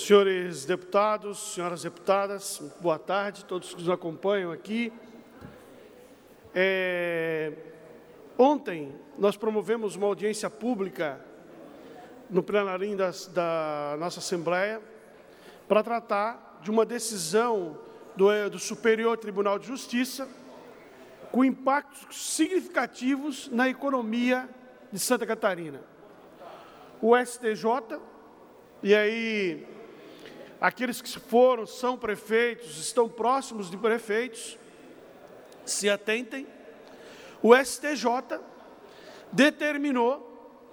Senhores deputados, senhoras deputadas, boa tarde, todos que nos acompanham aqui. Ontem, nós promovemos uma audiência pública no plenarinho da nossa Assembleia para tratar de uma decisão do Superior Tribunal de Justiça com impactos significativos na economia de Santa Catarina. O STJ, e aí aqueles que são prefeitos, estão próximos de prefeitos, se atentem, o STJ determinou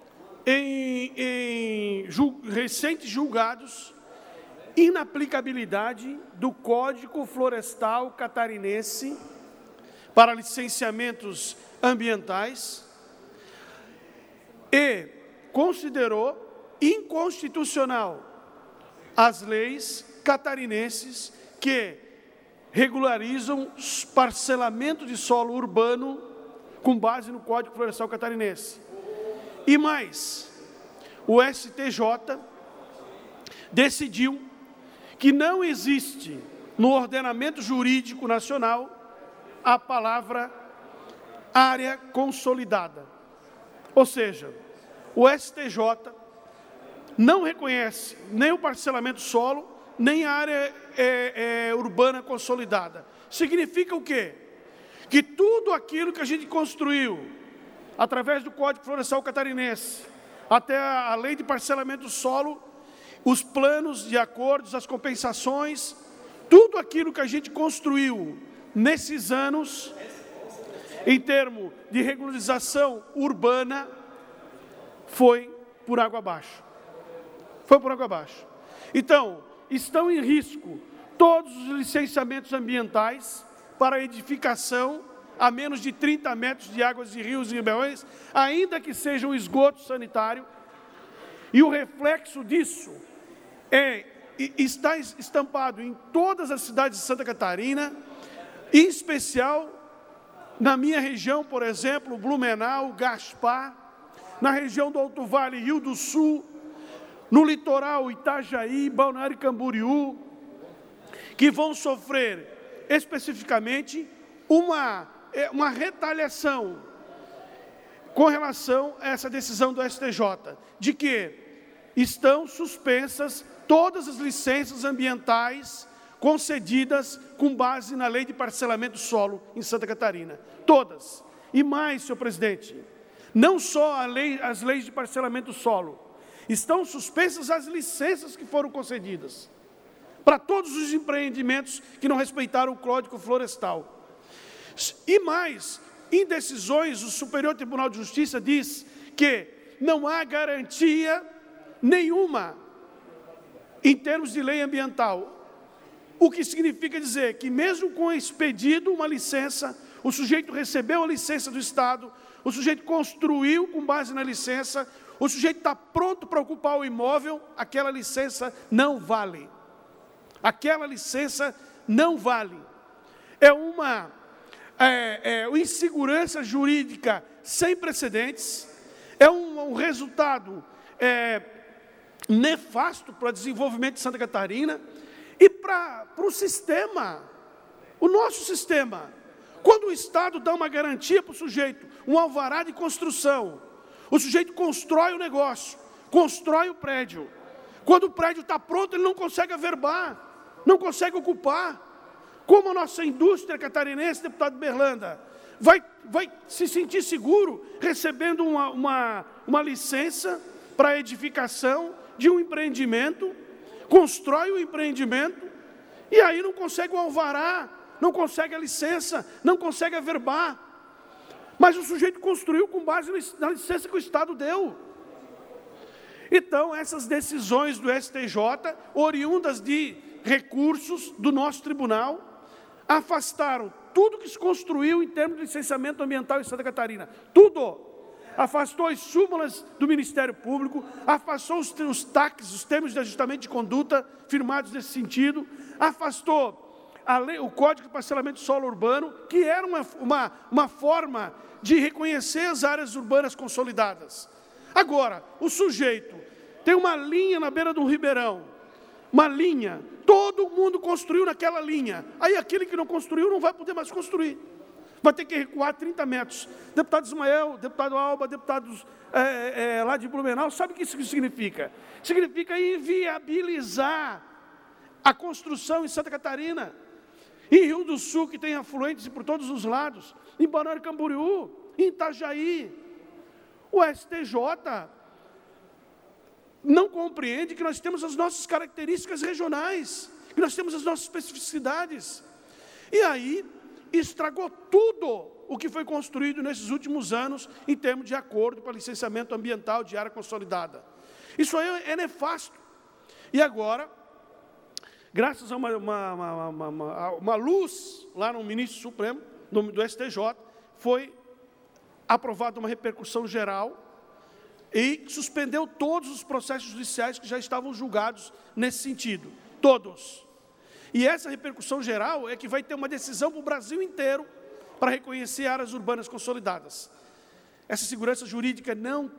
em recentes julgados inaplicabilidade do Código Florestal Catarinense para licenciamentos ambientais e considerou inconstitucional as leis catarinenses que regularizam parcelamento de solo urbano com base no Código Florestal Catarinense. E mais, o STJ decidiu que não existe no ordenamento jurídico nacional a palavra área consolidada. Ou seja, o STJ não reconhece nem o parcelamento solo, nem a área urbana consolidada. Significa o quê? Que tudo aquilo que a gente construiu, através do Código Florestal Catarinense, até a lei de parcelamento do solo, os planos de acordos, as compensações, tudo aquilo que a gente construiu nesses anos, em termos de regularização urbana, foi por água abaixo. Foi por água abaixo. Então, estão em risco todos os licenciamentos ambientais para edificação a menos de 30 metros de águas de rios e ribeirões, ainda que seja um esgoto sanitário. E o reflexo disso está estampado em todas as cidades de Santa Catarina, em especial na minha região, por exemplo, Blumenau, Gaspar, na região do Alto Vale, Rio do Sul, no litoral Itajaí, Balneário Camboriú, que vão sofrer especificamente uma retaliação com relação a essa decisão do STJ, de que estão suspensas todas as licenças ambientais concedidas com base na lei de parcelamento do solo em Santa Catarina. Todas. E mais, senhor presidente, não só as leis de parcelamento do solo, estão suspensas as licenças que foram concedidas para todos os empreendimentos que não respeitaram o Código Florestal. E mais, em decisões, o Superior Tribunal de Justiça diz que não há garantia nenhuma em termos de lei ambiental. O que significa dizer que mesmo com expedido uma licença, o sujeito recebeu a licença do Estado, o sujeito construiu com base na licença, o sujeito está pronto para ocupar o imóvel, aquela licença não vale. Aquela licença não vale. É uma insegurança jurídica sem precedentes, é um resultado nefasto para o desenvolvimento de Santa Catarina e para o sistema, o nosso sistema. Quando o Estado dá uma garantia para o sujeito, um alvará de construção, o sujeito constrói o negócio, constrói o prédio. Quando o prédio está pronto, ele não consegue averbar, não consegue ocupar. Como a nossa indústria catarinense, deputado Berlanda, vai se sentir seguro recebendo uma licença para edificação de um empreendimento, constrói o empreendimento, e aí não consegue o alvará, não consegue a licença, não consegue averbar. Mas o sujeito construiu com base na licença que o Estado deu. Então, essas decisões do STJ, oriundas de recursos do nosso tribunal, afastaram tudo que se construiu em termos de licenciamento ambiental em Santa Catarina. Tudo. Afastou as súmulas do Ministério Público, afastou os TACs, os termos de ajustamento de conduta firmados nesse sentido, afastou o Código de Parcelamento de Solo Urbano, que era uma forma de reconhecer as áreas urbanas consolidadas. Agora, o sujeito tem uma linha na beira de um ribeirão, uma linha, todo mundo construiu naquela linha, aí aquele que não construiu não vai poder mais construir, vai ter que recuar 30 metros. Deputado Ismael, deputado Alba, deputados lá de Blumenau, sabe o que isso significa? Significa inviabilizar a construção em Santa Catarina, em Rio do Sul, que tem afluentes por todos os lados, em Balneário Camboriú, em Itajaí. O STJ não compreende que nós temos as nossas características regionais, que nós temos as nossas especificidades. E aí, estragou tudo o que foi construído nesses últimos anos, em termos de acordo para licenciamento ambiental de área consolidada. Isso aí é nefasto. E agora, graças a uma luz lá no ministro Supremo, do STJ, foi aprovada uma repercussão geral e suspendeu todos os processos judiciais que já estavam julgados nesse sentido, todos. E essa repercussão geral é que vai ter uma decisão para o Brasil inteiro para reconhecer áreas urbanas consolidadas. Essa segurança jurídica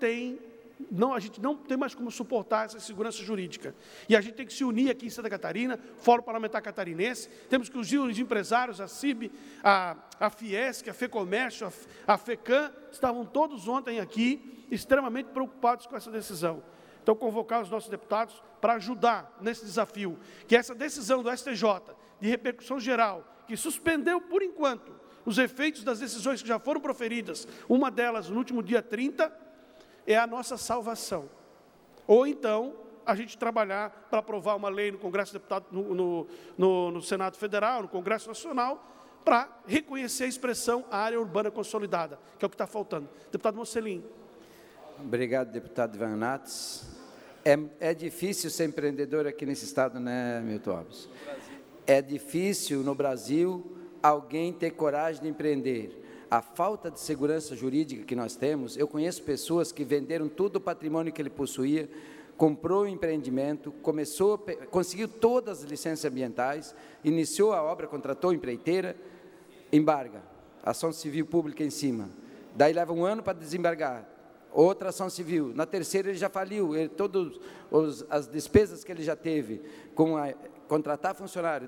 a gente não tem mais como suportar essa segurança jurídica. E a gente tem que se unir aqui em Santa Catarina, Fórum Parlamentar Catarinense, temos que unir os empresários, a CIB, a Fiesc, a FEComércio, a FECAM, estavam todos ontem aqui, extremamente preocupados com essa decisão. Então, convocar os nossos deputados para ajudar nesse desafio, que essa decisão do STJ, de repercussão geral, que suspendeu, por enquanto, os efeitos das decisões que já foram proferidas, uma delas no último dia 30, é a nossa salvação. Ou então, a gente trabalhar para aprovar uma lei no Congresso Deputado, no Senado Federal, no Congresso Nacional, para reconhecer a expressão área urbana consolidada, que é o que está faltando. Deputado Mocelin. Obrigado, deputado Ivan Nates. É difícil ser empreendedor aqui nesse estado, né, Milton Alves? É difícil, no Brasil, alguém ter coragem de empreender. A falta de segurança jurídica que nós temos, eu conheço pessoas que venderam todo o patrimônio que ele possuía, comprou o empreendimento, conseguiu todas as licenças ambientais, iniciou a obra, contratou a empreiteira, embarga, ação civil pública em cima. Daí leva um ano para desembargar, outra ação civil. Na terceira ele já faliu, todas as despesas que ele já teve, com contratar funcionário,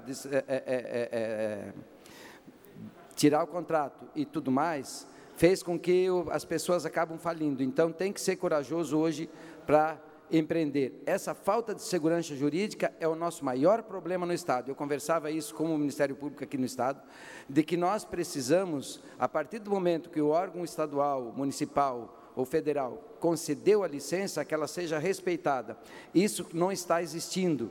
tirar o contrato e tudo mais, fez com que as pessoas acabam falindo. Então, tem que ser corajoso hoje para empreender. Essa falta de segurança jurídica é o nosso maior problema no Estado. Eu conversava isso com o Ministério Público aqui no Estado, de que nós precisamos, a partir do momento que o órgão estadual, municipal ou federal concedeu a licença, que ela seja respeitada. Isso não está existindo.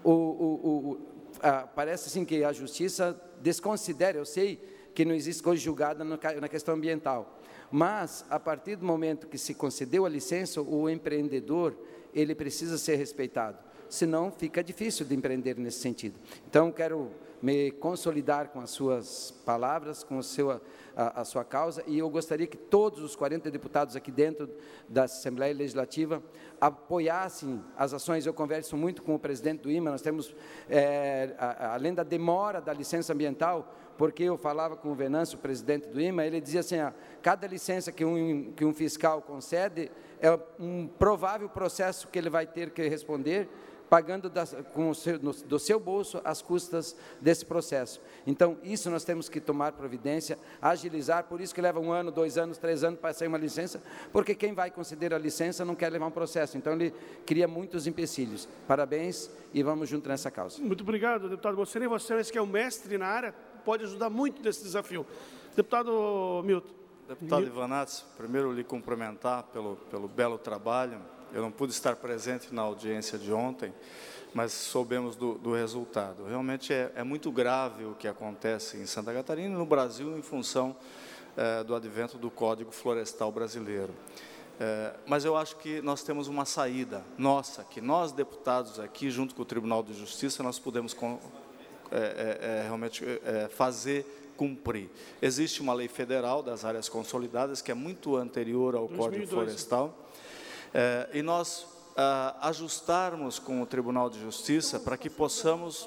Parece assim que a Justiça desconsidera, eu sei que não existe coisa julgada na questão ambiental. Mas, a partir do momento que se concedeu a licença, o empreendedor, ele precisa ser respeitado. Senão, fica difícil de empreender nesse sentido. Então, quero me consolidar com as suas palavras, com a sua causa, e eu gostaria que todos os 40 deputados aqui dentro da Assembleia Legislativa apoiassem as ações. Eu converso muito com o presidente do IMA, nós temos, além da demora da licença ambiental, porque eu falava com o Venâncio, o presidente do IMA, ele dizia assim, cada licença que um fiscal concede é um provável processo que ele vai ter que responder, pagando do seu bolso as custas desse processo. Então, isso nós temos que tomar providência, agilizar, por isso que leva 1 ano, 2 anos, 3 anos para sair uma licença, porque quem vai conceder a licença não quer levar um processo, então ele cria muitos empecilhos. Parabéns e vamos junto nessa causa. Muito obrigado, deputado Mocelin. Você que é o mestre na área, pode ajudar muito nesse desafio. Deputado Milton. Deputado Ivan Nates, primeiro lhe cumprimentar pelo belo trabalho. Eu não pude estar presente na audiência de ontem, mas soubemos do resultado. Realmente é muito grave o que acontece em Santa Catarina e no Brasil em função do advento do Código Florestal Brasileiro. Mas eu acho que nós temos uma saída nossa, que nós deputados aqui, junto com o Tribunal de Justiça, nós podemos realmente fazer cumprir. Existe uma lei federal das áreas consolidadas, que é muito anterior ao 2002. Código Florestal, e nós ajustarmos com o Tribunal de Justiça para que possamos,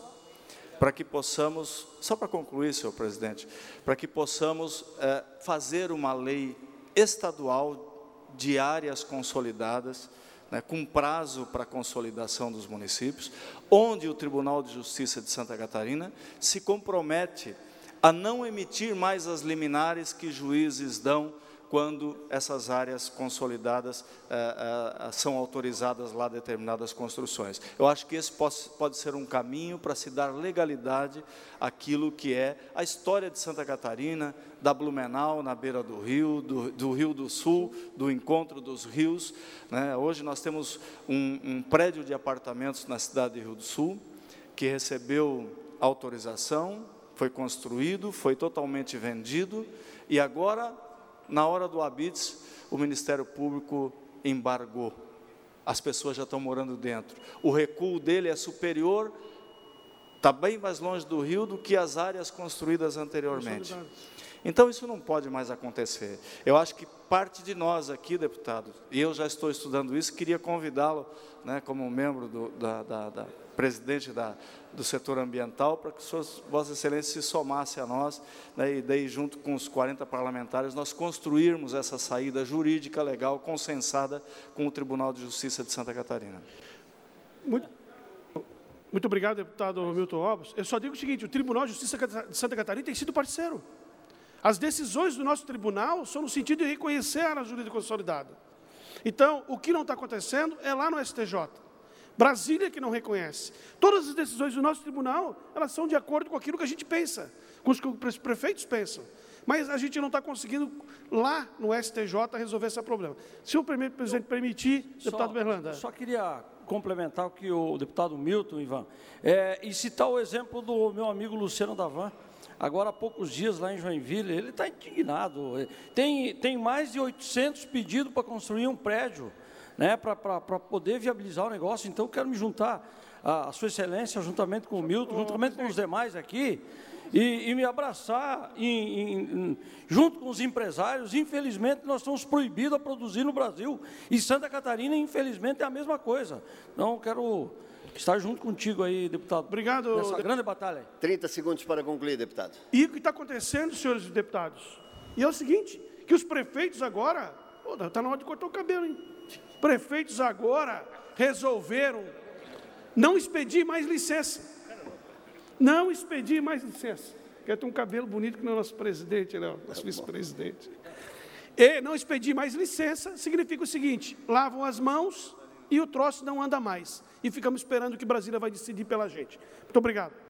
só para concluir, senhor presidente, para que possamos fazer uma lei estadual de áreas consolidadas, né, com prazo para a consolidação dos municípios, onde o Tribunal de Justiça de Santa Catarina se compromete a não emitir mais as liminares que juízes dão quando essas áreas consolidadas são autorizadas lá determinadas construções. Eu acho que esse pode ser um caminho para se dar legalidade àquilo que é a história de Santa Catarina, da Blumenau, na beira do Rio, do Rio do Sul, do encontro dos rios, né? Hoje nós temos um prédio de apartamentos na cidade de Rio do Sul, que recebeu autorização, foi construído, foi totalmente vendido, e agora, na hora do habites, o Ministério Público embargou. As pessoas já estão morando dentro. O recuo dele é superior, está bem mais longe do rio do que as áreas construídas anteriormente. Então, isso não pode mais acontecer. Eu acho que parte de nós aqui, deputado, e eu já estou estudando isso, queria convidá-lo, né, como membro presidente do setor ambiental, para que Vossa Excelência se somasse a nós, né, e daí, junto com os 40 parlamentares, nós construirmos essa saída jurídica legal, consensada com o Tribunal de Justiça de Santa Catarina. Muito obrigado, deputado Milton Obos. Eu só digo o seguinte, o Tribunal de Justiça de Santa Catarina tem sido parceiro. As decisões do nosso tribunal são no sentido de reconhecer a área jurídica consolidada. Então, o que não está acontecendo é lá no STJ. Brasília que não reconhece. Todas as decisões do nosso tribunal, elas são de acordo com aquilo que a gente pensa, com os que os prefeitos pensam. Mas a gente não está conseguindo, lá no STJ, resolver esse problema. Se o presidente permitir, deputado Berlanda. Só queria complementar o que o deputado Milton, Ivan, e citar o exemplo do meu amigo Luciano Davan. Agora, há poucos dias, lá em Joinville, ele está indignado. Tem mais de 800 pedidos para construir um prédio, né, para poder viabilizar o negócio. Então, eu quero me juntar à Sua Excelência, juntamente com o Milton, juntamente com os demais aqui, e me abraçar junto com os empresários. Infelizmente, nós estamos proibidos a produzir no Brasil, e Santa Catarina, infelizmente, é a mesma coisa. Então, eu quero estar junto contigo aí, deputado. Obrigado. Nessa grande batalha. 30 segundos para concluir, deputado. E o que está acontecendo, senhores deputados? E é o seguinte, que os prefeitos agora... Está na hora de cortar o cabelo, hein? Prefeitos agora resolveram não expedir mais licença. Não expedir mais licença. Quer ter um cabelo bonito que não é nosso presidente, não, nosso vice-presidente. E não expedir mais licença significa o seguinte, lavam as mãos e o troço não anda mais. E ficamos esperando que Brasília vai decidir pela gente. Muito obrigado.